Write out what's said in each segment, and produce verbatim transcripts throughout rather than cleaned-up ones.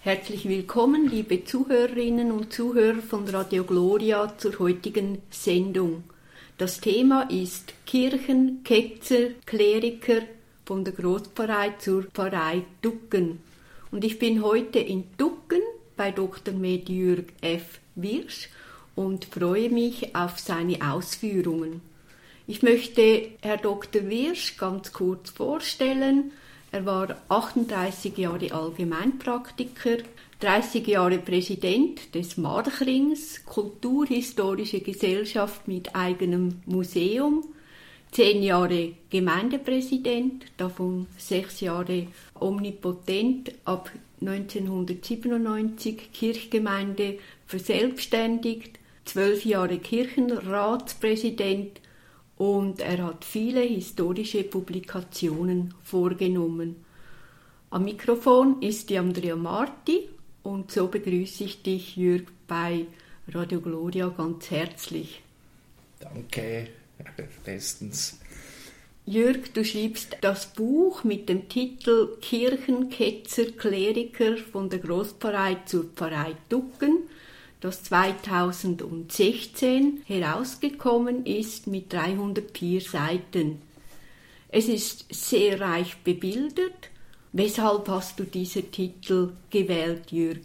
Herzlich willkommen, liebe Zuhörerinnen und Zuhörer von Radio Gloria zur heutigen Sendung. Das Thema ist Kirchen, Ketzer, Kleriker von der Großpfarrei zur Pfarrei Tucken. Und ich bin heute in Tucken bei Doktor Med Jürg F. Wirsch und freue mich auf seine Ausführungen. Ich möchte Herr Doktor Wirsch ganz kurz vorstellen. Er war achtunddreißig Jahre Allgemeinpraktiker, dreißig Jahre Präsident des Marchrings, Kulturhistorische Gesellschaft mit eigenem Museum, zehn Jahre Gemeindepräsident, davon sechs Jahre omnipotent, ab neunzehnhundertsiebenundneunzig Kirchgemeinde verselbstständigt, zwölf Jahre Kirchenratspräsident und er hat viele historische Publikationen vorgenommen. Am Mikrofon ist die Andrea Marti und so begrüße ich dich, Jürg, bei Radio Gloria ganz herzlich. Danke, bestens. Jürg, du schriebst das Buch mit dem Titel Kirchen, Ketzer, Kleriker von der Großpfarrei zur Pfarrei Tucken, das zweitausendsechzehn herausgekommen ist mit dreihundertvier Seiten. Es ist sehr reich bebildert. Weshalb hast du diesen Titel gewählt, Jürg?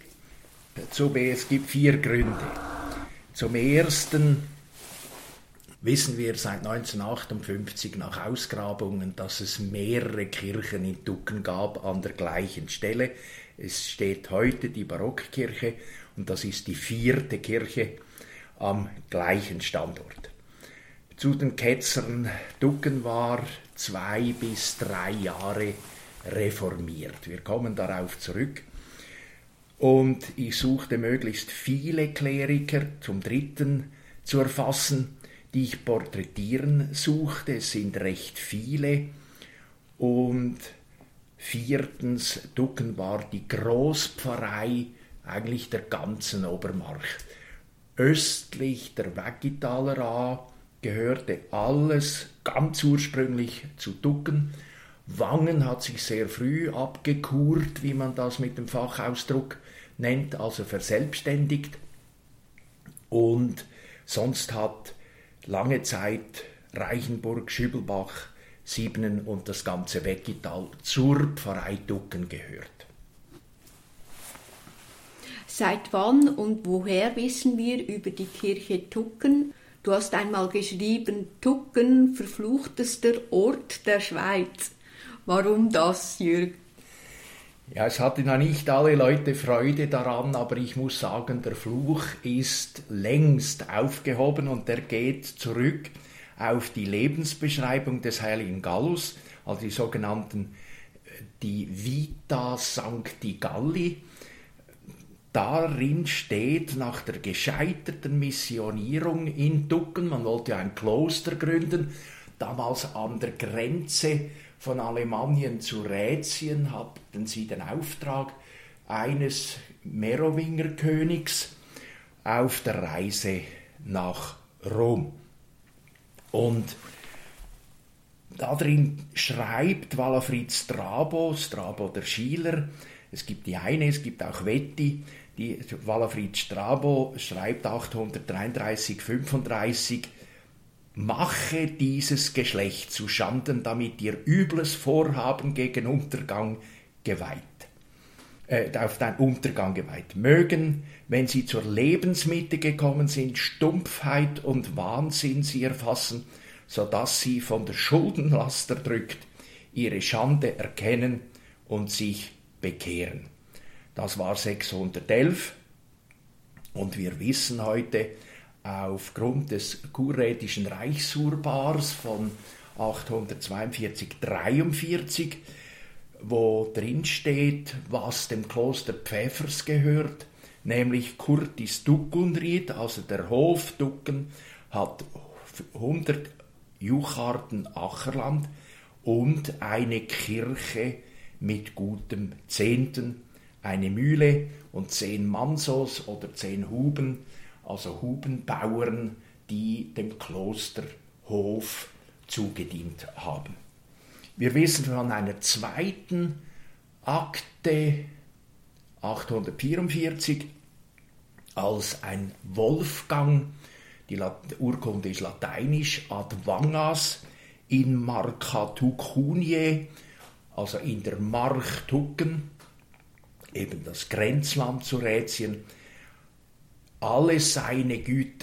Es gibt vier Gründe. Zum ersten wissen wir seit neunzehnhundertachtundfünfzig nach Ausgrabungen, dass es mehrere Kirchen in Tucken gab an der gleichen Stelle. Es steht heute die Barockkirche und das ist die vierte Kirche am gleichen Standort. Zu den Ketzern: Tucken war zwei bis drei Jahre reformiert. Wir kommen darauf zurück. Und ich suchte möglichst viele Kleriker, zum dritten zu erfassen, die ich porträtieren suchte. Es sind recht viele. Und viertens, Tucken war die Großpfarrei eigentlich der ganzen Obermark. Östlich der Wäggitaler A gehörte alles ganz ursprünglich zu Tucken. Wangen hat sich sehr früh abgekurt, wie man das mit dem Fachausdruck nennt, also verselbstständigt. Und sonst hat lange Zeit Reichenburg, Schübelbach, Siebnen und das ganze Weggital zur Pfarrei Tucken gehört. Seit wann und woher wissen wir über die Kirche Tucken? Du hast einmal geschrieben, Tucken, verfluchtester Ort der Schweiz. Warum das, Jürg? Ja, es hatten ja nicht alle Leute Freude daran, aber ich muss sagen, der Fluch ist längst aufgehoben und der geht zurück auf die Lebensbeschreibung des heiligen Gallus, also die sogenannten die Vita Sancti Galli. Darin steht, nach der gescheiterten Missionierung in Tucken, man wollte ein Kloster gründen, damals an der Grenze von Alemannien zu Rätien hatten sie den Auftrag eines Merowingerkönigs auf der Reise nach Rom. Und darin schreibt Walafrid Strabo, Strabo der Schieler, es gibt die eine, es gibt auch Vetti, die Walafrid Strabo schreibt achthundertdreiunddreißig, fünfunddreißig, mache dieses Geschlecht zu Schanden, damit ihr übles Vorhaben gegen Untergang geweiht, äh, auf deinen Untergang geweiht. Mögen, wenn sie zur Lebensmitte gekommen sind, Stumpfheit und Wahnsinn sie erfassen, so dass sie von der Schuldenlast erdrückt ihre Schande erkennen und sich bekehren. Das war sechshundertelf und wir wissen heute, aufgrund des kurrätischen Reichsurbars von achthundertzweiundvierzig dreiundvierzig, wo drin steht, was dem Kloster Pfäfers gehört, nämlich Curtis Tuckunried, also der Hof Tucken, hat hundert Jucharten Ackerland und eine Kirche mit gutem Zehnten, eine Mühle und zehn Mansos oder zehn Huben, also Hubenbauern, die dem Klosterhof zugedient haben. Wir wissen von einer zweiten Akte achthundertvierundvierzig als ein Wolfgang, die Urkunde ist lateinisch, ad Vangas in Marca Tucuniae, also in der March Tucken, eben das Grenzland zu Rätien, alle seine Güter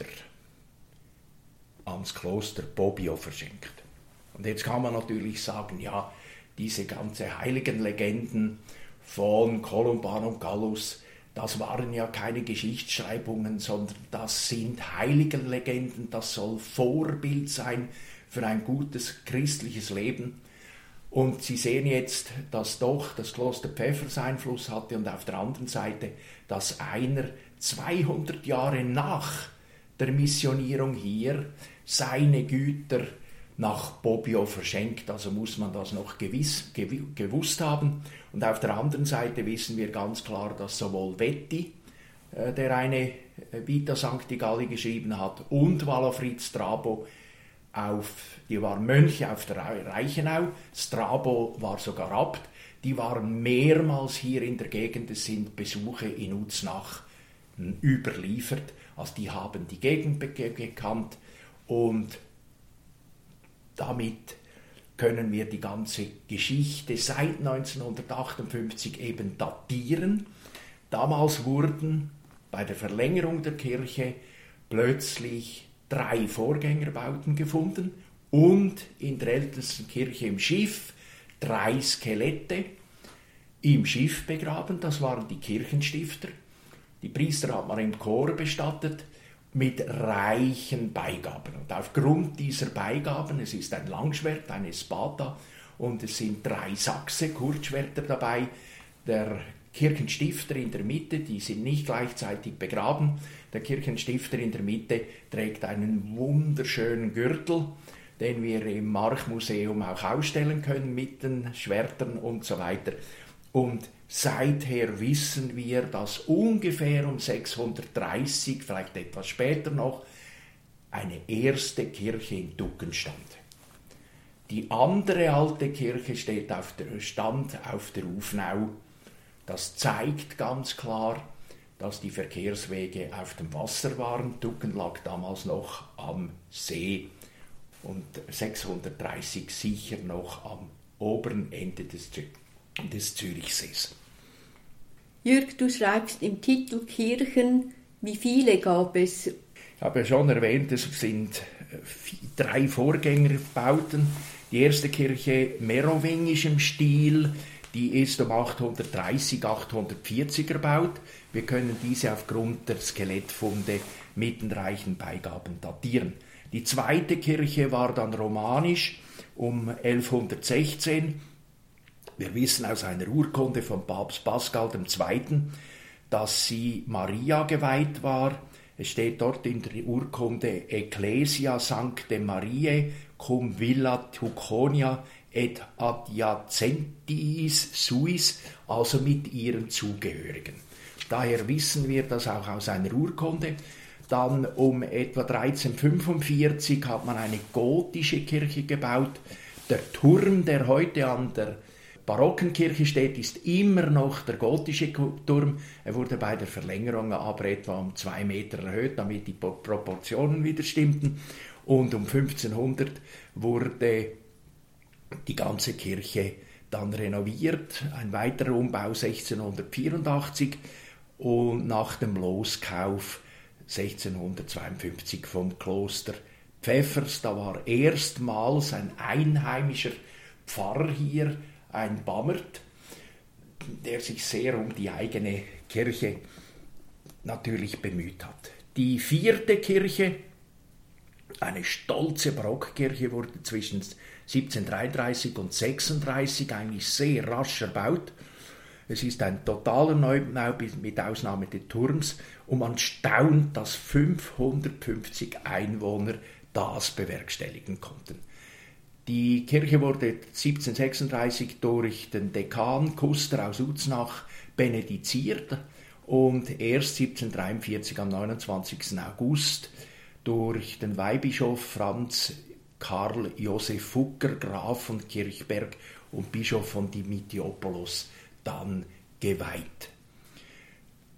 ans Kloster Bobbio verschenkt. Und jetzt kann man natürlich sagen, ja, diese ganze Heiligenlegenden von Columban und Gallus, das waren ja keine Geschichtsschreibungen, sondern das sind Heiligenlegenden, das soll Vorbild sein für ein gutes christliches Leben. Und Sie sehen jetzt, dass doch das Kloster Pfäffers Einfluss hatte und auf der anderen Seite, dass einer zweihundert Jahre nach der Missionierung hier seine Güter nach Bobbio verschenkt, also muss man das noch gewiss, gew, gewusst haben. Und auf der anderen Seite wissen wir ganz klar, dass sowohl Vetti, äh, der eine Vita Sancti Galli geschrieben hat, und Walafrid Strabo, auf, die waren Mönche auf der Reichenau, Strabo war sogar Abt, die waren mehrmals hier in der Gegend, es sind Besuche in Uznach überliefert, also die haben die Gegend gekannt und damit können wir die ganze Geschichte seit neunzehnhundertachtundfünfzig eben datieren. Damals wurden bei der Verlängerung der Kirche plötzlich drei Vorgängerbauten gefunden und in der ältesten Kirche im Schiff drei Skelette im Schiff begraben. Das waren die Kirchenstifter. Die Priester hat man im Chor bestattet mit reichen Beigaben. Und aufgrund dieser Beigaben, es ist ein Langschwert, eine Spada, und es sind drei Sachse, Kurzschwerter dabei, der Kirchenstifter in der Mitte, die sind nicht gleichzeitig begraben. Der Kirchenstifter in der Mitte trägt einen wunderschönen Gürtel, den wir im Marchmuseum auch ausstellen können mit den Schwertern und so weiter. Und seither wissen wir, dass ungefähr um sechshundertdreißig, vielleicht etwas später noch, eine erste Kirche in Tucken stand. Die andere alte Kirche steht auf der, stand auf der Ufnau. Das zeigt ganz klar, dass die Verkehrswege auf dem Wasser waren. Tucken lag damals noch am See und sechshundertdreißig sicher noch am oberen Ende des, des Zürichsees. Jürg, du schreibst im Titel Kirchen, wie viele gab es? Ich habe ja schon erwähnt, es sind drei Vorgängerbauten. Die erste Kirche merowingischem Stil, die ist um achthundertdreißig, achthundertvierzig erbaut. Wir können diese aufgrund der Skelettfunde mit den reichen Beigaben datieren. Die zweite Kirche war dann romanisch um elfhundertsechzehn. Wir wissen aus einer Urkunde von Papst Pascal der Zweite., dass sie Maria geweiht war. Es steht dort in der Urkunde Ecclesia Sancte Mariae cum Villa Tuconia et adiacentis suis, also mit ihren Zugehörigen. Daher wissen wir das auch aus einer Urkunde. Dann um etwa dreizehnhundertfünfundvierzig hat man eine gotische Kirche gebaut. Der Turm, der heute an der barocken Kirche steht, ist immer noch der gotische Turm. Er wurde bei der Verlängerung aber etwa um zwei Meter erhöht, damit die Proportionen wieder stimmten. Und um fünfzehnhundert wurde die ganze Kirche dann renoviert. Ein weiterer Umbau sechzehnhundertvierundachtzig und nach dem Loskauf sechzehnhundertzweiundfünfzig vom Kloster Pfäffers. Da war erstmals ein einheimischer Pfarrer hier, ein Bammert, der sich sehr um die eigene Kirche natürlich bemüht hat. Die vierte Kirche, eine stolze Barockkirche, wurde zwischen siebzehnhundertdreiunddreißig und sechsunddreißig eigentlich sehr rasch erbaut. Es ist ein totaler Neubau mit Ausnahme des Turms und man staunt, dass fünfhundertfünfzig Einwohner das bewerkstelligen konnten. Die Kirche wurde siebzehnhundertsechsunddreißig durch den Dekan Kuster aus Uznach benediziert und erst siebzehnhundertdreiundvierzig am neunundzwanzigsten August durch den Weihbischof Franz Karl Josef Fugger, Graf von Kirchberg und Bischof von Dimitiopolis, dann geweiht.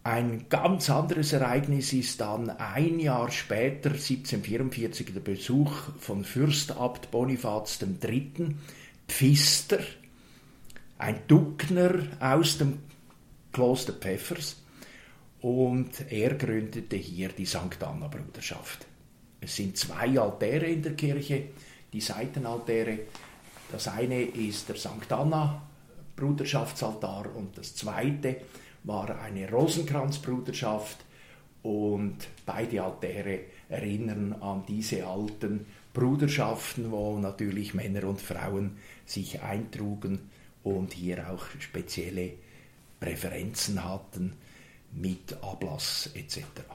Ein ganz anderes Ereignis ist dann ein Jahr später, siebzehnhundertvierundvierzig, der Besuch von Fürstabt Bonifaz der Dritte, Pfister, ein Duckner aus dem Kloster Pfäffers, und er gründete hier die Sankt Anna Bruderschaft. Es sind zwei Altäre in der Kirche, die Seitenaltäre. Das eine ist der Sankt Anna Bruderschaftsaltar und das zweite war eine Rosenkranzbruderschaft, und beide Altäre erinnern an diese alten Bruderschaften, wo natürlich Männer und Frauen sich eintrugen und hier auch spezielle Präferenzen hatten mit Ablass et cetera.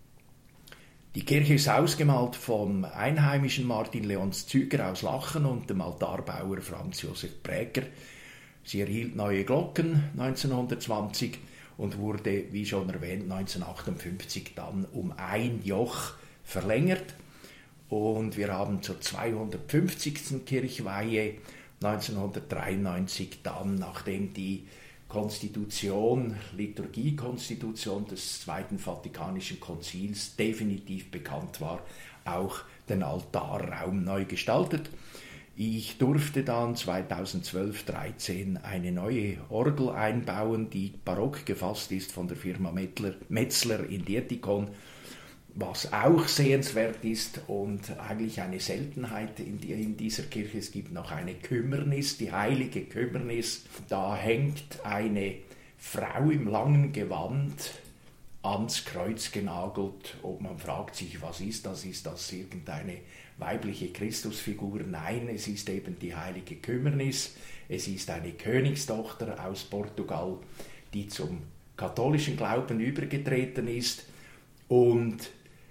Die Kirche ist ausgemalt vom einheimischen Martin Leons Züger aus Lachen und dem Altarbauer Franz Josef Präger. Sie erhielt neue Glocken neunzehnhundertzwanzig und wurde, wie schon erwähnt, neunzehnhundertachtundfünfzig dann um ein Joch verlängert. Und wir haben zur zweihundertfünfzigsten Kirchweihe neunzehnhundertdreiundneunzig dann, nachdem die Konstitution, Liturgiekonstitution des Zweiten Vatikanischen Konzils definitiv bekannt war, auch den Altarraum neu gestaltet. Ich durfte dann zweitausendzwölf dreizehn eine neue Orgel einbauen, die barock gefasst ist von der Firma Metzler, Metzler in Dietikon, was auch sehenswert ist und eigentlich eine Seltenheit in, die, in dieser Kirche. Es gibt noch eine Kümmernis, die heilige Kümmernis. Da hängt eine Frau im langen Gewand ans Kreuz genagelt. Und man fragt sich, was ist das? Ist das irgendeine weibliche Christusfigur? Nein, es ist eben die heilige Kümmernis. Es ist eine Königstochter aus Portugal, die zum katholischen Glauben übergetreten ist, und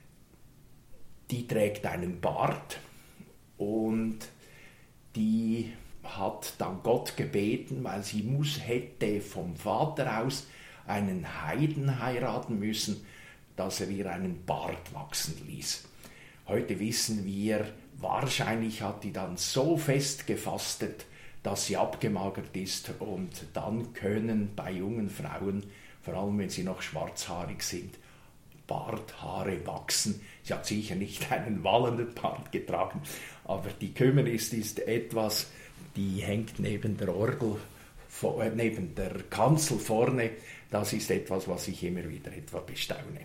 die trägt einen Bart, und die hat dann Gott gebeten, weil sie muss, hätte vom Vater aus einen Heiden heiraten müssen, dass er ihr einen Bart wachsen ließ. Heute wissen wir, wahrscheinlich hat die dann so fest gefastet, dass sie abgemagert ist, und dann können bei jungen Frauen, vor allem wenn sie noch schwarzhaarig sind, Barthaare wachsen. Sie hat sicher nicht einen wallenden Bart getragen, aber die Kümmernis ist etwas, die hängt neben der Orgel, neben der Kanzel vorne. Das ist etwas, was ich immer wieder etwa bestaune.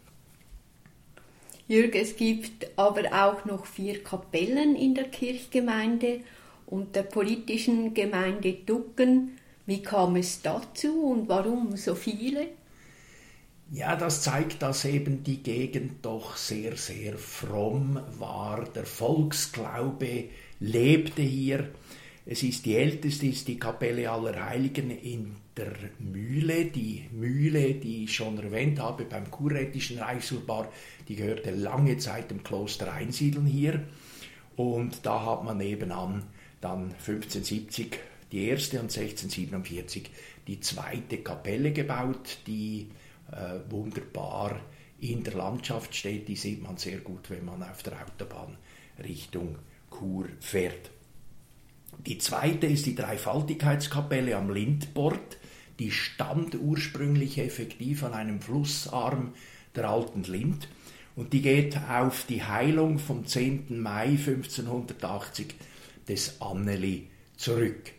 Jürg, es gibt aber auch noch vier Kapellen in der Kirchgemeinde und der politischen Gemeinde Ducken. Wie kam es dazu und warum so viele? Ja, das zeigt, dass eben die Gegend doch sehr, sehr fromm war. Der Volksglaube lebte hier. Es ist die älteste, ist die Kapelle aller Heiligen in der Mühle. Die Mühle, die ich schon erwähnt habe, beim kurrätischen Reichsurbar, die gehörte lange Zeit dem Kloster Einsiedeln hier. Und da hat man nebenan dann fünfzehnhundertsiebzig die erste und sechzehnhundertsiebenundvierzig die zweite Kapelle gebaut, die äh, wunderbar in der Landschaft steht. Die sieht man sehr gut, wenn man auf der Autobahn Richtung Chur fährt. Die zweite ist die Dreifaltigkeitskapelle am Lindbord. Die stammt ursprünglich effektiv an einem Flussarm der alten Lind, und die geht auf die Heilung vom zehnten Mai fünfzehnhundertachtzig des Anneli zurück.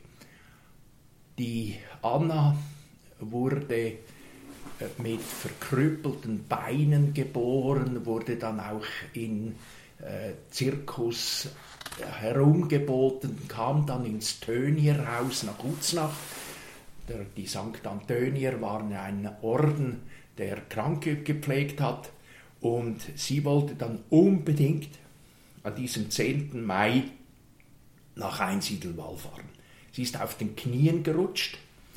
Die Anna wurde mit verkrüppelten Beinen geboren, wurde dann auch in äh, Zirkus herumgeboten, kam dann ins Tönierhaus nach Uznach. Der, die Sankt Antönier waren ein Orden, der Kranke gepflegt hat, und sie wollte dann unbedingt an diesem zehnten Mai nach Einsiedeln wallfahren. Sie ist auf den Knien gerutscht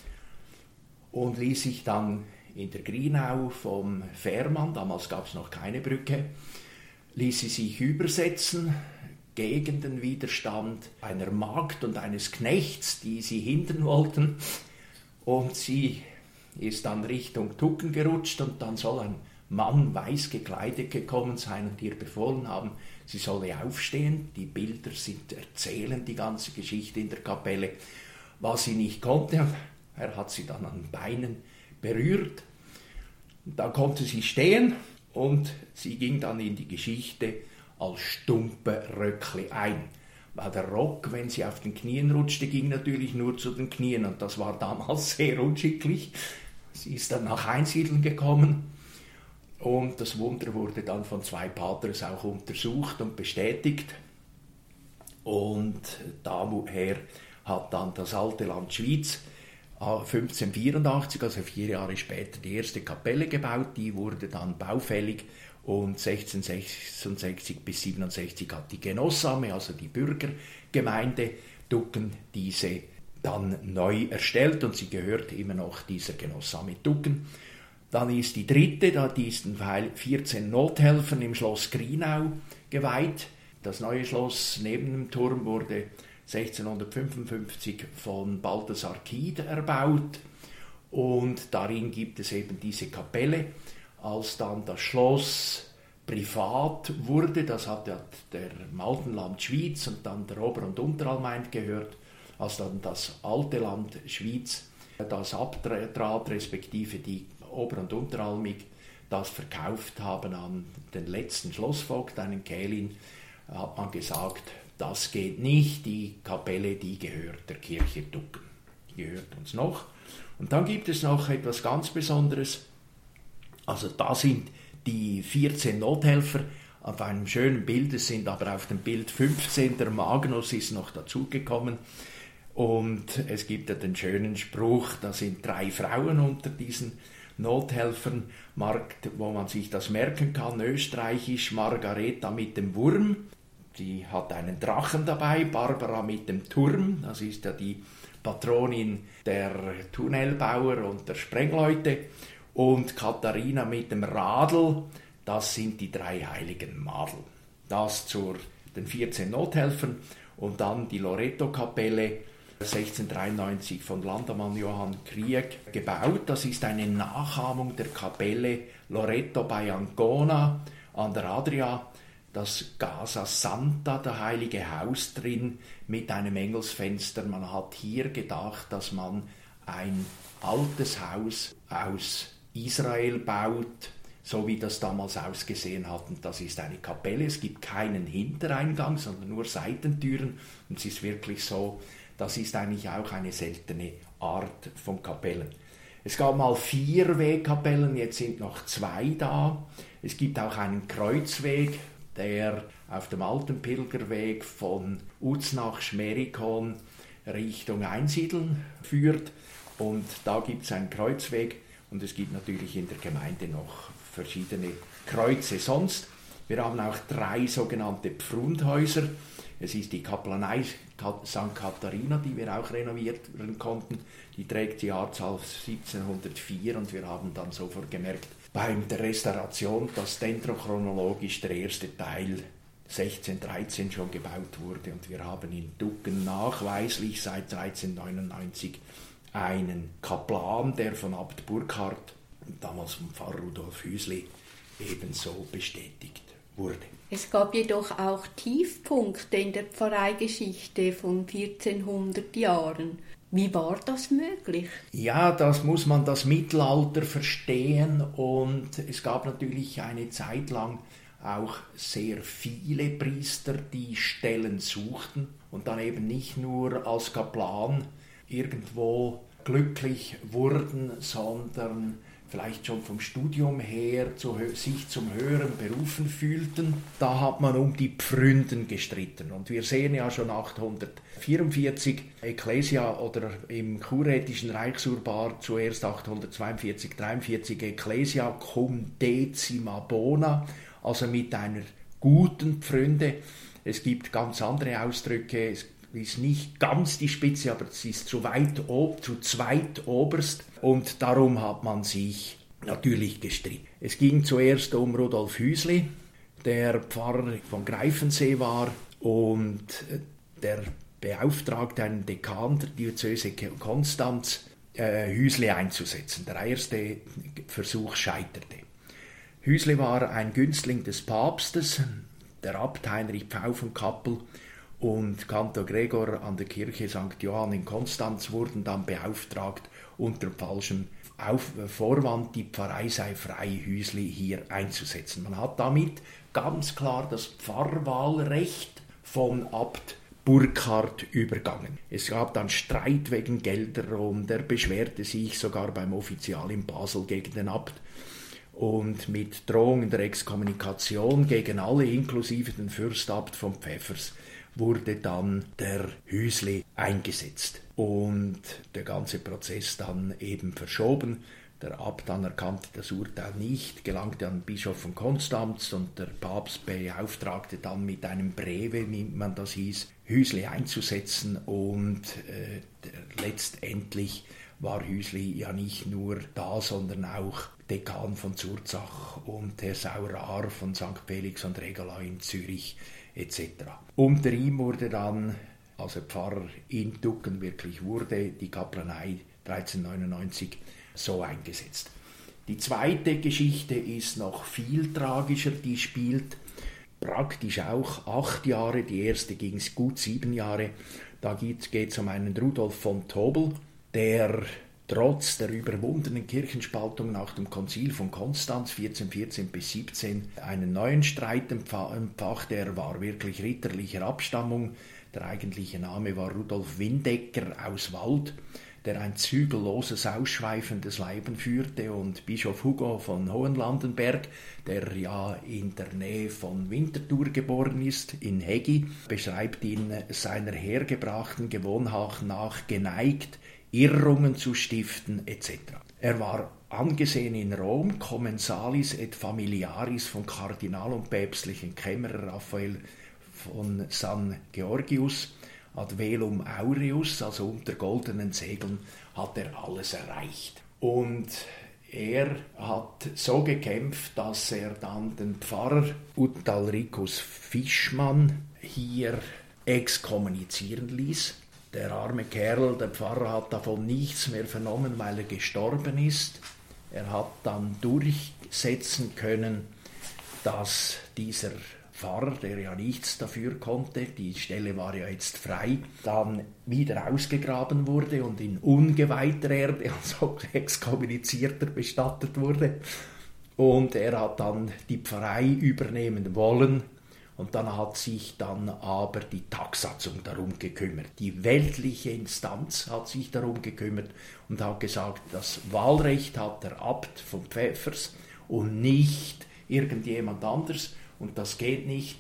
und ließ sich dann in der Grinau vom Fährmann, damals gab es noch keine Brücke, ließ sie sich übersetzen gegen den Widerstand einer Magd und eines Knechts, die sie hindern wollten. Und sie ist dann Richtung Tucken gerutscht, und dann soll ein Mann weiß gekleidet gekommen sein und ihr befohlen haben, sie solle aufstehen. Die Bilder sind, erzählen die ganze Geschichte in der Kapelle, was sie nicht konnte. Er hat sie dann an den Beinen berührt. Da konnte sie stehen und sie ging dann in die Geschichte als stumpe Röckli ein. Weil der Rock, wenn sie auf den Knien rutschte, ging natürlich nur zu den Knien und das war damals sehr unschicklich. Sie ist dann nach Einsiedeln gekommen und das Wunder wurde dann von zwei Patres auch untersucht und bestätigt. Und daher hat dann das alte Land Schwyz fünfzehnhundertvierundachtzig, also vier Jahre später, die erste Kapelle gebaut. Die wurde dann baufällig und sechzehnhundertsechsundsechzig bis siebenundsechzig hat die Genossame, also die Bürgergemeinde Tucken, diese dann neu erstellt und sie gehört immer noch dieser Genossame Tucken. Dann ist die dritte, da die ist vierzehn Nothelfern im Schloss Grinau geweiht. Das neue Schloss neben dem Turm wurde sechzehnhundertfünfundfünfzig von Balthasar Kied erbaut und darin gibt es eben diese Kapelle. Als dann das Schloss privat wurde, das hat ja der alten Land Schwyz und dann der Ober- und Unteralmain gehört, als dann das alte Land Schwyz das abtrat, respektive die Ober- und Unteralmig das verkauft haben an den letzten Schlossvogt, einen Kählin, hat man gesagt, das geht nicht, die Kapelle, die gehört der Kirche Tucken, die gehört uns noch. Und dann gibt es noch etwas ganz Besonderes, also da sind die vierzehn Nothelfer auf einem schönen Bild, es sind aber auf dem Bild fünfzehn, der Magnus ist noch dazugekommen und es gibt ja den schönen Spruch, da sind drei Frauen unter diesen Nothelfern, wo man sich das merken kann, österreichisch Margareta mit dem Wurm, die hat einen Drachen dabei, Barbara mit dem Turm, das ist ja die Patronin der Tunnelbauer und der Sprengleute, und Katharina mit dem Radl, das sind die drei heiligen Madel. Das zu den vierzehn Nothelfern und dann die Loreto-Kapelle, sechzehnhundertdreiundneunzig von Landammann Johann Krieg gebaut. Das ist eine Nachahmung der Kapelle Loreto bei Ancona an der Adria. Das Casa Santa, der heilige Haus drin, mit einem Engelsfenster. Man hat hier gedacht, dass man ein altes Haus aus Israel baut, so wie das damals ausgesehen hat. Und das ist eine Kapelle. Es gibt keinen Hintereingang, sondern nur Seitentüren. Und es ist wirklich so, das ist eigentlich auch eine seltene Art von Kapellen. Es gab mal vier Wegkapellen, jetzt sind noch zwei da. Es gibt auch einen Kreuzweg, der auf dem alten Pilgerweg von Uznach-Schmerikon Richtung Einsiedeln führt. Und da gibt es einen Kreuzweg und es gibt natürlich in der Gemeinde noch verschiedene Kreuze. Sonst, wir haben auch drei sogenannte Pfrundhäuser. Es ist die Kaplanei Sankt Katharina, die wir auch renovieren konnten. Die trägt die Jahrzahl siebzehnhundertvier und wir haben dann sofort gemerkt, bei der Restauration, dass dendrochronologisch der erste Teil sechzehnhundertdreizehn schon gebaut wurde und wir haben in Tucken nachweislich seit dreizehnhundertneunundneunzig einen Kaplan, der von Abt Burkhard, damals vom Pfarrer Rudolf Hüsli, ebenso bestätigt wurde. Es gab jedoch auch Tiefpunkte in der Pfarreigeschichte von vierzehnhundert Jahren. Wie war das möglich? Ja, das muss man das Mittelalter verstehen und es gab natürlich eine Zeit lang auch sehr viele Priester, die Stellen suchten und dann eben nicht nur als Kaplan irgendwo glücklich wurden, sondern vielleicht schon vom Studium her zu, sich zum höheren Berufen fühlten. Da hat man um die Pfründen gestritten. Und wir sehen ja schon achthundertvierundvierzig Ecclesia oder im kurrätischen Reichsurbar zuerst achthundertzweiundvierzig dreiundvierzig Ecclesia cum decima bona, also mit einer guten Pfründe. Es gibt ganz andere Ausdrücke, es ist nicht ganz die Spitze, aber es ist zu weit ob, zu zweit oberst und darum hat man sich natürlich gestritten. Es ging zuerst um Rudolf Hüsli, der Pfarrer von Greifensee war und der beauftragte einen Dekan der Diözese Konstanz, äh, Hüsli einzusetzen. Der erste Versuch scheiterte. Hüsli war ein Günstling des Papstes, der Abt Heinrich Pfau von Kappel und Kantor Gregor an der Kirche Sankt Johann in Konstanz wurden dann beauftragt, unter falschem Auf Vorwand, die Pfarrei sei frei, Hüsli hier einzusetzen. Man hat damit ganz klar das Pfarrwahlrecht von Abt Burkhard übergangen. Es gab dann Streit wegen Gelder und er beschwerte sich sogar beim Offizial in Basel gegen den Abt. Und mit Drohungen der Exkommunikation gegen alle, inklusive den Fürstabt von Pfäffers, wurde dann der Hüsli eingesetzt. Und der ganze Prozess dann eben verschoben. Der Abt anerkannte das Urteil nicht, gelangte an den Bischof von Konstanz und der Papst beauftragte dann mit einem Breve, wie man das hieß, Hüsli einzusetzen und äh, der, letztendlich war Hüsli ja nicht nur da, sondern auch Dekan von Zurzach und Herr Saurar von Sankt Felix und Regala in Zürich et cetera. Unter ihm wurde dann, als er Pfarrer in Ducken wirklich wurde, die Kaplanei dreizehnhundertneunundneunzig so eingesetzt. Die zweite Geschichte ist noch viel tragischer, die spielt praktisch auch acht Jahre, die erste ging gut sieben Jahre. Da geht es um einen Rudolf von Tobel, der trotz der überwundenen Kirchenspaltung nach dem Konzil von Konstanz vierzehnhundertvierzehn bis siebzehn einen neuen Streit empfachte. Er war wirklich ritterlicher Abstammung. Der eigentliche Name war Rudolf Windecker aus Wald, der ein zügelloses, ausschweifendes Leben führte, und Bischof Hugo von Hohenlandenberg, der ja in der Nähe von Winterthur geboren ist, in Hegi, beschreibt ihn seiner hergebrachten Gewohnheit nach geneigt, Irrungen zu stiften et cetera. Er war angesehen in Rom, Commensalis et Familiaris von Kardinal und päpstlichen Kämmerer Raphael von San Georgius, ad velum aureus, also unter goldenen Segeln, hat er alles erreicht. Und er hat so gekämpft, dass er dann den Pfarrer Utalricus Fischmann hier exkommunizieren ließ. Der arme Kerl, der Pfarrer, hat davon nichts mehr vernommen, weil er gestorben ist. Er hat dann durchsetzen können, dass dieser Pfarrer, der ja nichts dafür konnte, die Stelle war ja jetzt frei, dann wieder ausgegraben wurde und in ungeweihter Erde, also exkommunizierter, bestattet wurde. Und er hat dann die Pfarrei übernehmen wollen. Und dann hat sich dann aber die Tagsatzung darum gekümmert. Die weltliche Instanz hat sich darum gekümmert und hat gesagt, das Wahlrecht hat der Abt von Pfäffers und nicht irgendjemand anders. Und das geht nicht.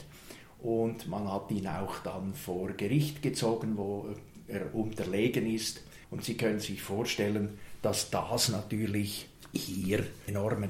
Und man hat ihn auch dann vor Gericht gezogen, wo er unterlegen ist. Und Sie können sich vorstellen, dass das natürlich hier enormen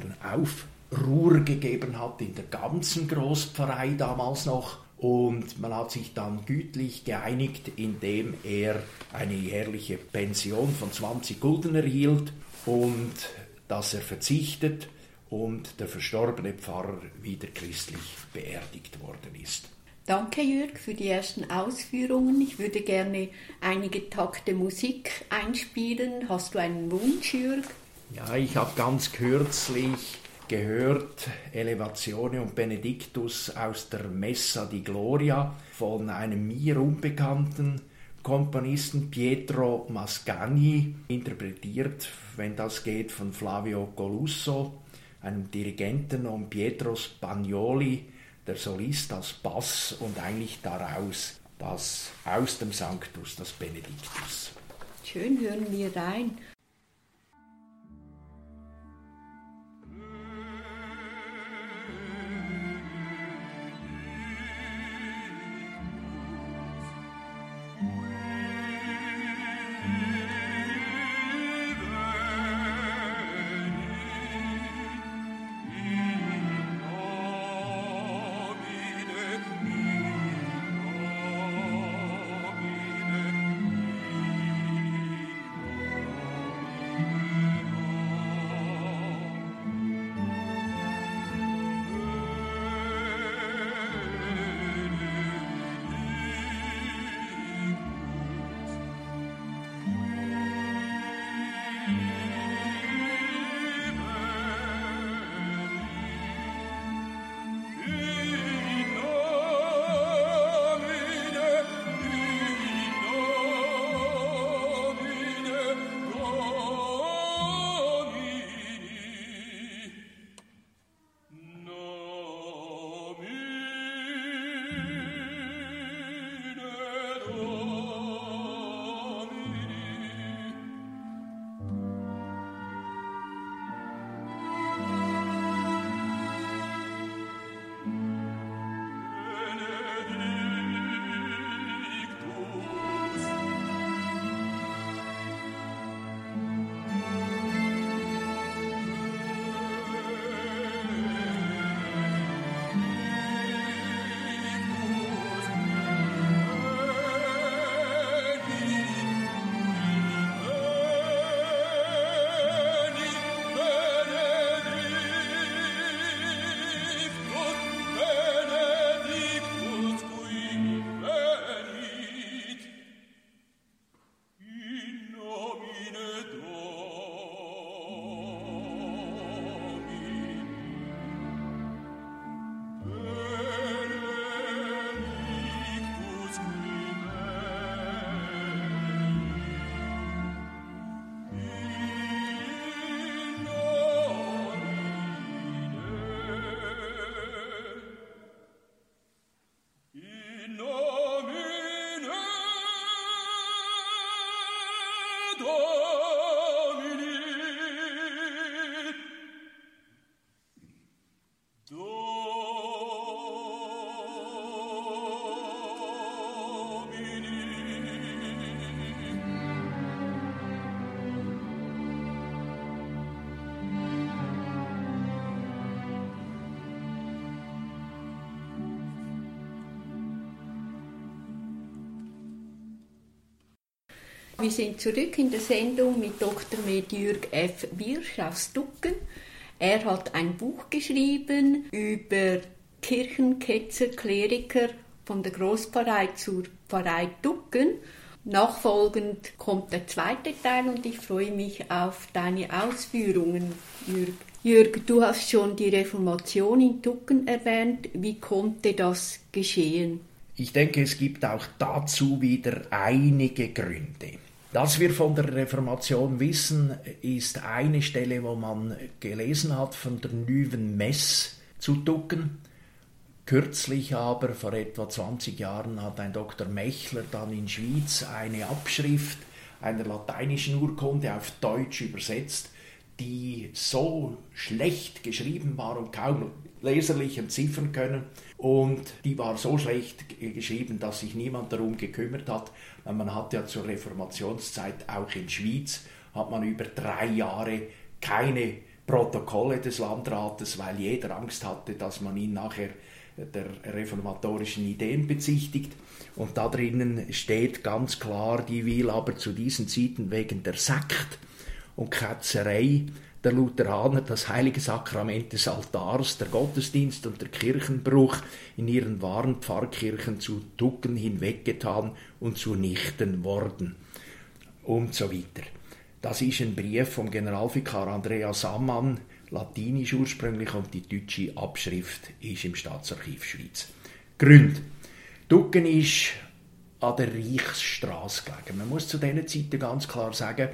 Aufruhr gegeben hat in der ganzen Großpfarrei damals noch. Und man hat sich dann gütlich geeinigt, indem er eine jährliche Pension von zwanzig Gulden erhielt und dass er verzichtet und der verstorbene Pfarrer wieder christlich beerdigt worden ist. Danke, Jürg, für die ersten Ausführungen. Ich würde gerne einige Takte Musik einspielen. Hast du einen Wunsch, Jürg? Ja, ich habe ganz kürzlich gehört Elevatione und Benedictus aus der Messa di Gloria von einem mir unbekannten Komponisten Pietro Mascagni, interpretiert, wenn das geht, von Flavio Colusso, einem Dirigenten, und Pietro Spagnoli, der Solist, als Bass, und eigentlich daraus das aus dem Sanctus, das Benedictus. Schön, hören wir rein. Domine, Wir sind zurück in der Sendung mit Doktor Med Jürg F. Wirsch aus Tucken. Er hat ein Buch geschrieben über Kirchenketzer, Kleriker von der Großpfarrei zur Pfarrei Tucken. Nachfolgend kommt der zweite Teil und ich freue mich auf deine Ausführungen, Jürg. Jürg, du hast schon die Reformation in Tucken erwähnt. Wie konnte das geschehen? Ich denke, es gibt auch dazu wieder einige Gründe. Das wir von der Reformation wissen, ist eine Stelle, wo man gelesen hat von der Neuen Messe zu Tucken. Kürzlich aber, vor etwa zwanzig Jahren, hat ein Doktor Mechler dann in Schwyz eine Abschrift einer lateinischen Urkunde auf Deutsch übersetzt, die so schlecht geschrieben war und kaum leserlich entziffern können. Und die war so schlecht geschrieben, dass sich niemand darum gekümmert hat. Man hat ja zur Reformationszeit auch in Schwyz hat man über drei Jahre keine Protokolle des Landrates, weil jeder Angst hatte, dass man ihn nachher der reformatorischen Ideen bezichtigt. Und da drinnen steht ganz klar, die will aber zu diesen Zeiten wegen der Sekt und Ketzerei der Lutheraner das heilige Sakrament des Altars, der Gottesdienst und der Kirchenbruch in ihren wahren Pfarrkirchen zu Tucken hinweggetan und zunichten worden und so weiter. Das ist ein Brief vom Generalvikar Andreas Ammann, latinisch ursprünglich, und die deutsche Abschrift ist im Staatsarchiv Schweiz. Grund. Tucken ist an der Reichsstrasse gelegen. Man muss zu diesen Zeiten ganz klar sagen,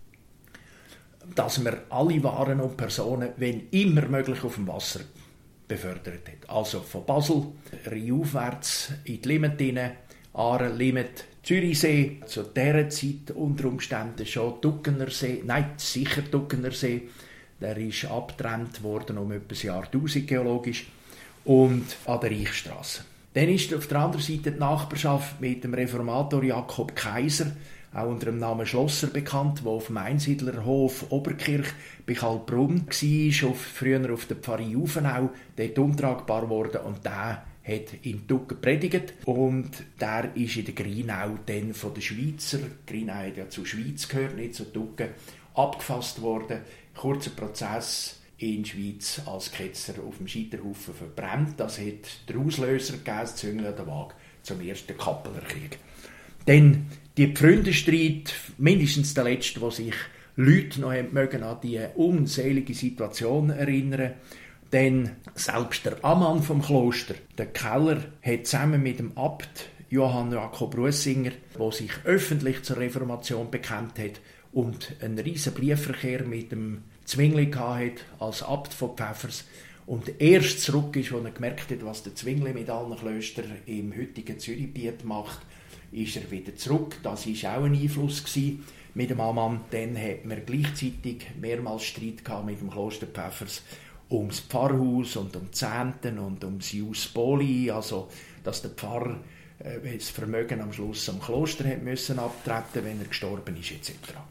dass man alle Waren und Personen, wenn immer möglich, auf dem Wasser befördert hat. Also von Basel, rheinaufwärts in die Limmat hinein, Aare, Limmat, Zürichsee, zu dieser Zeit unter Umständen schon Tuckener See, nein, sicher Tuckener See, der ist abgetrennt worden um etwa das Jahr tausend geologisch, und an der Reichsstrasse. Dann ist auf der anderen Seite die Nachbarschaft mit dem Reformator Jakob Kaiser, auch unter dem Namen Schlosser bekannt, der auf dem Einsiedlerhof Oberkirch bei Kaltbrunn war, auf, früher auf der Pfarrei Ufenau, dort umtragbar worden, und der hat in Tucken predigt, und der ist in der Grinau dann von den Schweizer, Grinau hat ja zur Schweiz gehört, nicht zu Tucken, abgefasst worden. Kurzer Prozess in der Schweiz als Ketzer auf dem Scheiterhaufen verbrannt. Das hat den Auslöser gegeben, das Zünglein an der Waage zum ersten Kappelerkrieg. Dann die Freundenstreit, mindestens der letzte, wo sich Leute noch mögen an die unselige Situation erinnern. Dann selbst der Ammann vom Kloster, der Keller, hat zusammen mit dem Abt Johann Jakob Russinger, der sich öffentlich zur Reformation bekennt hat und einen riesen Briefverkehr mit dem Zwingli hatte als Abt von Pfäffers, und erst zurück ist, als er gemerkt hat, was der Zwingli mit allen Klöstern im heutigen Zürichbiet macht, ist er wieder zurück. Das war auch ein Einfluss gewesen mit dem Ammann. Dann hat man gleichzeitig mehrmals Streit gehabt mit dem Kloster Pfäffers ums Pfarrhaus und um die Zehnten und um das Ius Poli, also dass der Pfarrer äh, das Vermögen am Schluss am Kloster hat müssen abtreten, wenn er gestorben ist, et cetera.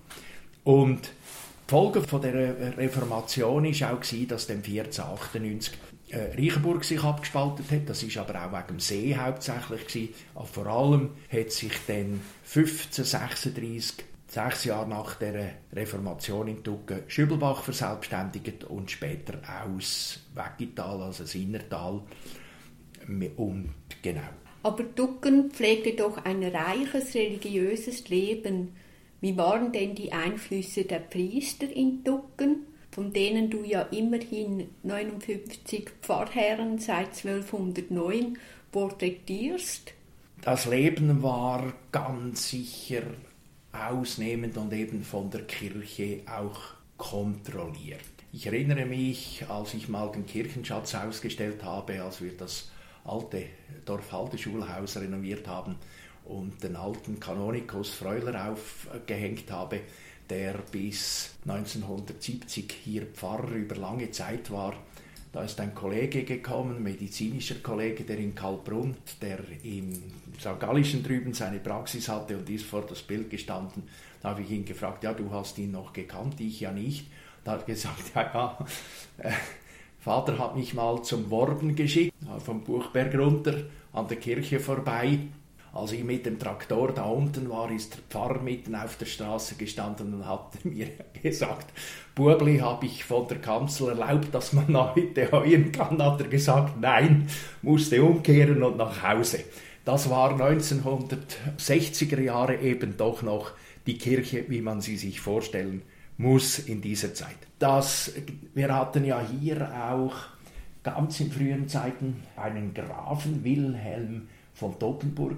Und die Folge von der Reformation war auch, dass dann vierzehnhundertachtundneunzig äh, Reichenburg sich abgespaltet hat. Das war aber auch wegen dem See hauptsächlich gewesen. Aber vor allem hat sich dann fünfzehnhundertsechsunddreissig, sechs Jahre nach der Reformation in Tucken, Schübelbach verselbstständigt und später aus Weggital, also das Innertal. Und genau. Aber Tucken pflegte doch ein reiches religiöses Leben. Wie waren denn die Einflüsse der Priester in Tucken, von denen du ja immerhin neunundfünfzig Pfarrherren seit zwölfhundertneun porträtierst? Das Leben war ganz sicher ausnehmend und eben von der Kirche auch kontrolliert. Ich erinnere mich, als ich mal den Kirchenschatz ausgestellt habe, als wir das alte Dorfhalteschulhaus renoviert haben und den alten Kanonikus Freuler aufgehängt habe, der bis neunzehnhundertsiebzig hier Pfarrer über lange Zeit war. Da ist ein Kollege gekommen, medizinischer Kollege, der in Kaltbrunn, der im Sankt Gallischen drüben seine Praxis hatte, und ist vor das Bild gestanden. Da habe ich ihn gefragt, ja, du hast ihn noch gekannt, ich ja nicht. Da hat er gesagt, ja, ja, äh, Vater hat mich mal zum Worben geschickt, vom Buchberg runter, an der Kirche vorbei. Als ich mit dem Traktor da unten war, ist der Pfarrer mitten auf der Straße gestanden und hat mir gesagt, Bubli, habe ich von der Kanzel erlaubt, dass man heute heuen kann? Hat er gesagt, nein, musste umkehren und nach Hause. Das war neunzehnhundertsechziger Jahre eben doch noch die Kirche, wie man sie sich vorstellen muss in dieser Zeit. Das, wir hatten ja hier auch ganz in frühen Zeiten einen Grafen Wilhelm von Toggenburg,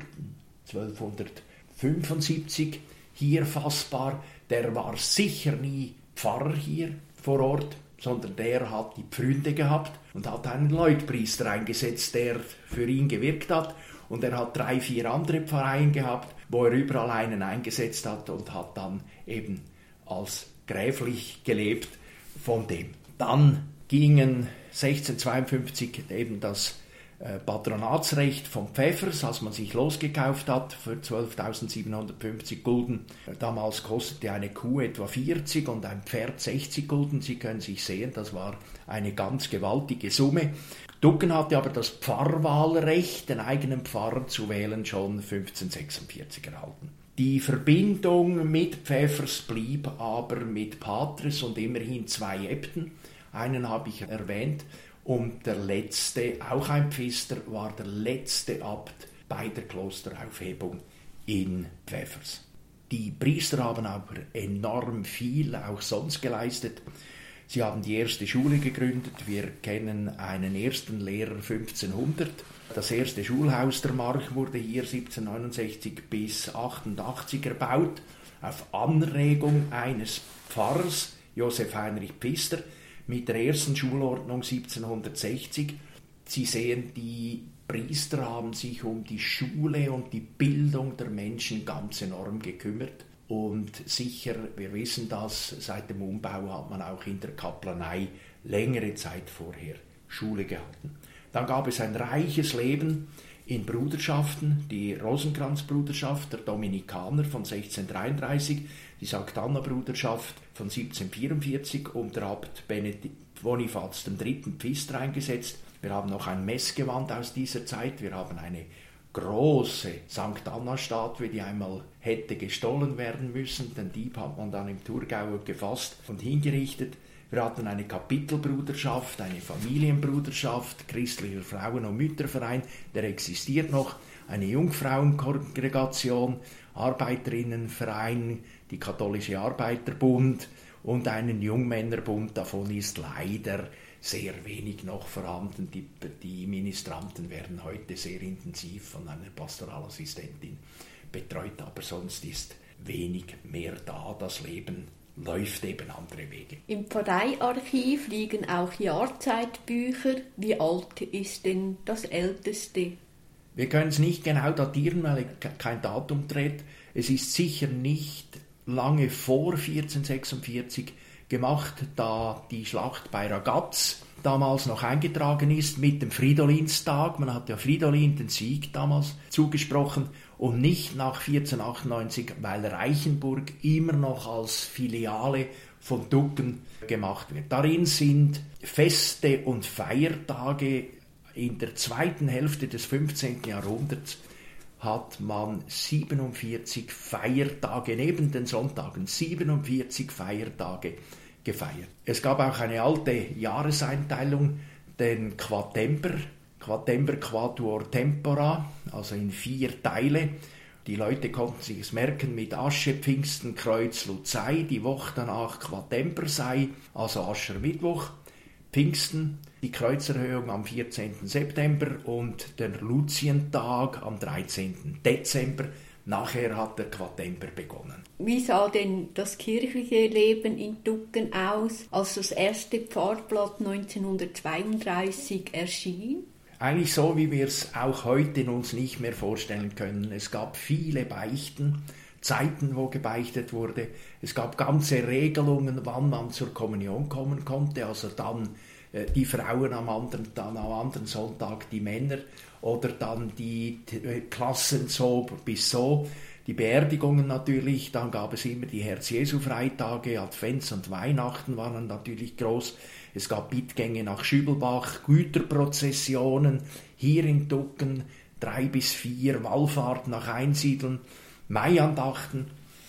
zwölfhundertfünfundsiebzig, hier fassbar. Der war sicher nie Pfarrer hier vor Ort, sondern der hat die Pfründe gehabt und hat einen Leutpriester eingesetzt, der für ihn gewirkt hat. Und er hat drei, vier andere Pfarreien gehabt, wo er überall einen eingesetzt hat und hat dann eben als gräflich gelebt von dem. Dann gingen sechzehnhundertzweiundfünfzig eben das Patronatsrecht von Pfäffers, als man sich losgekauft hat für zwölftausendsiebenhundertfünfzig Gulden. Damals kostete eine Kuh etwa vierzig und ein Pferd sechzig Gulden. Sie können sich sehen, das war eine ganz gewaltige Summe. Ducken hatte aber das Pfarrwahlrecht, den eigenen Pfarrer zu wählen, schon fünfzehnhundertsechsundvierzig erhalten. Die Verbindung mit Pfäffers blieb aber mit Patres und immerhin zwei Äbten. Einen habe ich erwähnt. Und der letzte, auch ein Pfister, war der letzte Abt bei der Klosteraufhebung in Pfäffers. Die Priester haben aber enorm viel auch sonst geleistet. Sie haben die erste Schule gegründet. Wir kennen einen ersten Lehrer fünfzehnhundert. Das erste Schulhaus der Mark wurde hier siebzehnhundertneunundsechzig bis achtundachtzig erbaut, auf Anregung eines Pfarrers, Josef Heinrich Pfister, mit der ersten Schulordnung siebzehnhundertsechzig. Sie sehen, die Priester haben sich um die Schule und die Bildung der Menschen ganz enorm gekümmert. Und sicher, wir wissen das, seit dem Umbau hat man auch in der Kaplanei längere Zeit vorher Schule gehalten. Dann gab es ein reiches Leben in Bruderschaften, die Rosenkranzbruderschaft der Dominikaner von sechzehnhundertdreiunddreißig, die Sankt Anna-Bruderschaft von siebzehnhundertvierundvierzig und der Abt Benedikt Bonifaz der dritte. Pfister eingesetzt. Wir haben noch ein Messgewand aus dieser Zeit, wir haben eine große Sankt Anna-Statue, die einmal hätte gestohlen werden müssen. Den Dieb hat man dann im Thurgau gefasst und hingerichtet. Wir hatten eine Kapitelbruderschaft, eine Familienbruderschaft, christlicher Frauen- und Mütterverein, der existiert noch, eine Jungfrauenkongregation, Arbeiterinnenverein, die Katholische Arbeiterbund und einen Jungmännerbund. Davon ist leider sehr wenig noch vorhanden. Die, die Ministranten werden heute sehr intensiv von einer Pastoralassistentin betreut, aber sonst ist wenig mehr da. Das Leben läuft eben andere Wege. Im Pfarreiarchiv liegen auch Jahrzeitbücher. Wie alt ist denn das älteste? Wir können es nicht genau datieren, weil kein Datum tritt. Es ist sicher nicht lange vor vierzehnhundertsechsundvierzig gemacht, da die Schlacht bei Ragaz damals noch eingetragen ist mit dem Fridolinstag. Man hat ja Fridolin den Sieg damals zugesprochen und nicht nach vierzehnhundertachtundneunzig, weil Reichenburg immer noch als Filiale von Ducken gemacht wird. Darin sind Feste und Feiertage. In der zweiten Hälfte des fünfzehnten Jahrhunderts hat man siebenundvierzig Feiertage, neben den Sonntagen, siebenundvierzig Feiertage gefeiert. Es gab auch eine alte Jahreseinteilung, den Quatember, Quatember Quatuor Tempora, also in vier Teile. Die Leute konnten sich es merken mit Asche, Pfingsten, Kreuz, Luzei, die Woche danach Quatember sei, also Aschermittwoch, Pfingsten, die Kreuzerhöhung am vierzehnten September und der Luzientag am dreizehnten Dezember. Nachher hat der Quatember begonnen. Wie sah denn das kirchliche Leben in Ducken aus, als das erste Pfarrblatt neunzehnhundertzweiunddreißig erschien? Eigentlich so, wie wir es auch heute uns nicht mehr vorstellen können. Es gab viele Beichten, Zeiten, wo gebeichtet wurde. Es gab ganze Regelungen, wann man zur Kommunion kommen konnte. Also dann äh, die Frauen am anderen, dann am anderen Sonntag die Männer oder dann die äh, Klassen so bis so. Die Beerdigungen natürlich, dann gab es immer die Herz-Jesu-Freitage, Advents und Weihnachten waren natürlich groß. Es gab Bittgänge nach Schübelbach, Güterprozessionen hier in Ducken. drei bis vier Wallfahrt nach Einsiedeln, Maiandachten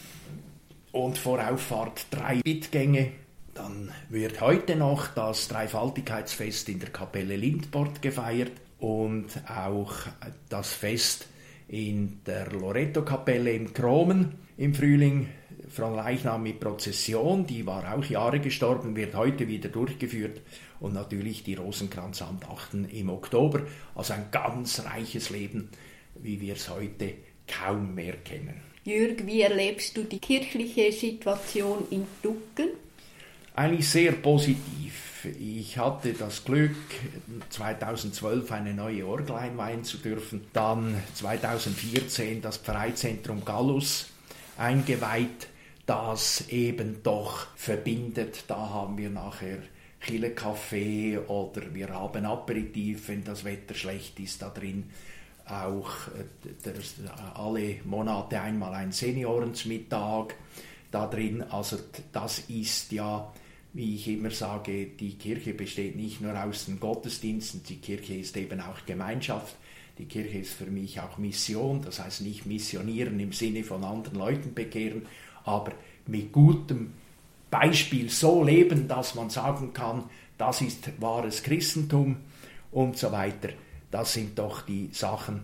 und vor Auffahrt drei Bittgänge. Dann wird heute noch das Dreifaltigkeitsfest in der Kapelle Lindport gefeiert und auch das Fest in der Loreto-Kapelle im Kromen im Frühling. Fronleichnam mit Prozession, die war auch Jahre gestorben, wird heute wieder durchgeführt. Und natürlich die Rosenkranzandachten im Oktober. Also ein ganz reiches Leben, wie wir es heute kaum mehr kennen. Jürg, wie erlebst du die kirchliche Situation in Ducken? Eigentlich sehr positiv. Ich hatte das Glück, zweitausendzwölf eine neue Orgel einweihen zu dürfen. Dann zweitausendvierzehn das Pfarreizentrum Gallus eingeweiht, das eben doch verbindet. Da haben wir nachher Chile-Kaffee oder wir haben Aperitif, wenn das Wetter schlecht ist, da drin auch der, alle Monate einmal ein Seniorensmittag da drin. Also das ist ja, wie ich immer sage, die Kirche besteht nicht nur aus den Gottesdiensten, die Kirche ist eben auch Gemeinschaft. Die Kirche ist für mich auch Mission, das heißt nicht missionieren im Sinne von anderen Leuten bekehren, aber mit gutem Beispiel so leben, dass man sagen kann, das ist wahres Christentum und so weiter. Das sind doch die Sachen.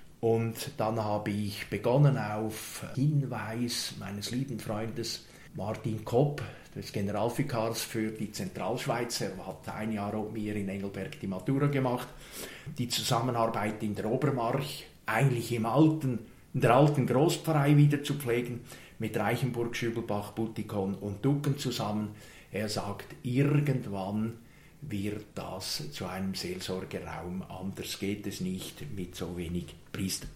Und dann habe ich begonnen auf Hinweis meines lieben Freundes Martin Kopp, des Generalvikars für die Zentralschweiz. Er hat ein Jahr mit mir in Engelberg die Matura gemacht. Die Zusammenarbeit in der Obermarch, eigentlich im alten, in der alten Großpfarrei wieder zu pflegen, mit Reichenburg, Schübelbach, Butikon und Ducken zusammen. Er sagt, irgendwann wird das zu einem Seelsorgeraum, anders geht es nicht mit so wenig Priestern.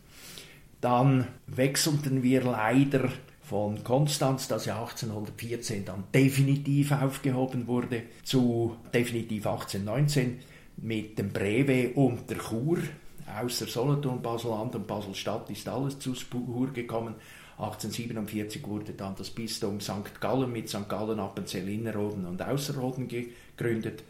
Dann wechselten wir leider von Konstanz, das ja achtzehnhundertvierzehn dann definitiv aufgehoben wurde, zu definitiv achtzehnhundertneunzehn mit dem Brewe und der Chur. Außer Solothurn, Basel-Land und Basel-Stadt ist alles zu Chur gekommen. achtzehnhundertsiebenundvierzig wurde dann das Bistum Sankt Gallen mit Sankt Gallen, Appenzell Innerrhoden und Ausserrhoden gegründet.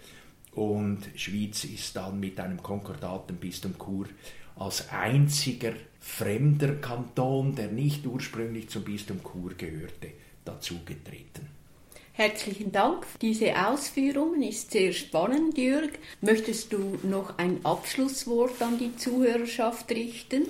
Und Schwyz ist dann mit einem Konkordat, dem Bistum Chur, als einziger fremder Kanton, der nicht ursprünglich zum Bistum Chur gehörte, dazugetreten. Herzlichen Dank für diese Ausführungen, ist sehr spannend, Jürg. Möchtest du noch ein Abschlusswort an die Zuhörerschaft richten?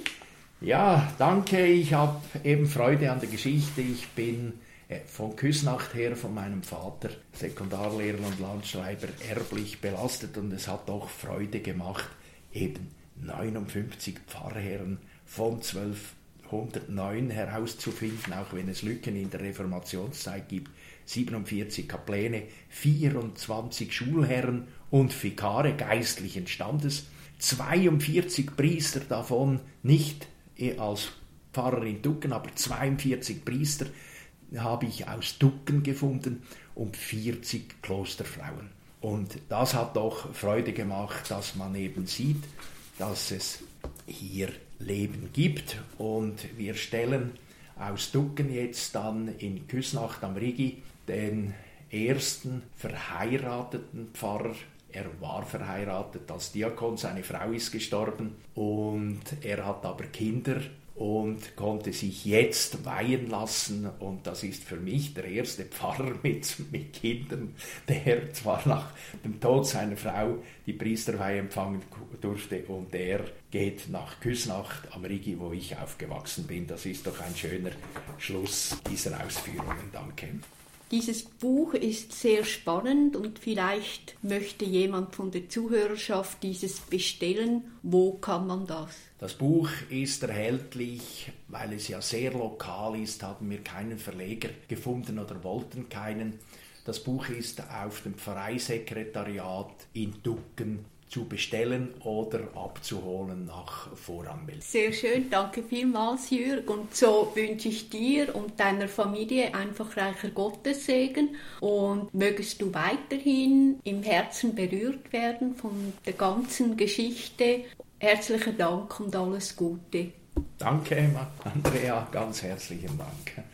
Ja, danke. Ich habe eben Freude an der Geschichte. Ich bin von Küsnacht her von meinem Vater, Sekundarlehrer und Landschreiber, erblich belastet und es hat doch Freude gemacht, eben neunundfünfzig Pfarrherren von zwölfhundertneun herauszufinden, auch wenn es Lücken in der Reformationszeit gibt, siebenundvierzig Kapläne, vierundzwanzig Schulherren und Vikare geistlichen Standes, zweiundvierzig Priester davon nicht als Pfarrer in Ducken, aber zweiundvierzig Priester habe ich aus Ducken gefunden und vierzig Klosterfrauen. Und das hat doch Freude gemacht, dass man eben sieht, dass es hier Leben gibt. Und wir stellen aus Ducken jetzt dann in Küsnacht am Rigi den ersten verheirateten Pfarrer. Er war verheiratet als Diakon, seine Frau ist gestorben und er hat aber Kinder und konnte sich jetzt weihen lassen. Und das ist für mich der erste Pfarrer mit, mit Kindern, der zwar nach dem Tod seiner Frau die Priesterweihe empfangen durfte und der geht nach Küsnacht am Rigi, wo ich aufgewachsen bin. Das ist doch ein schöner Schluss dieser Ausführungen. Danke. Dieses Buch ist sehr spannend und vielleicht möchte jemand von der Zuhörerschaft dieses bestellen. Wo kann man das? Das Buch ist erhältlich, weil es ja sehr lokal ist, haben wir keinen Verleger gefunden oder wollten keinen. Das Buch ist auf dem Pfarreisekretariat in Ducken zu bestellen oder abzuholen nach Voranmeldung. Sehr schön, danke vielmals, Jürg. Und so wünsche ich dir und deiner Familie einfach reicher Gottessegen und mögest du weiterhin im Herzen berührt werden von der ganzen Geschichte. Herzlichen Dank und alles Gute. Danke, Andrea, ganz herzlichen Dank.